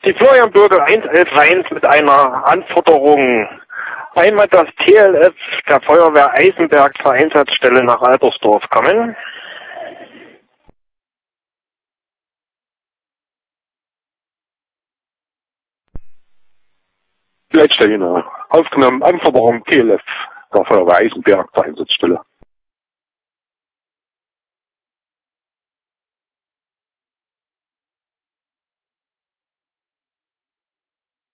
Die Florian Bürgel 111 mit einer Anforderung. Einmal das TLF der Feuerwehr Eisenberg zur Einsatzstelle nach Albersdorf kommen. Leitstelle, aufgenommen, Anforderung TLF der Feuerwehr Eisenberg zur Einsatzstelle.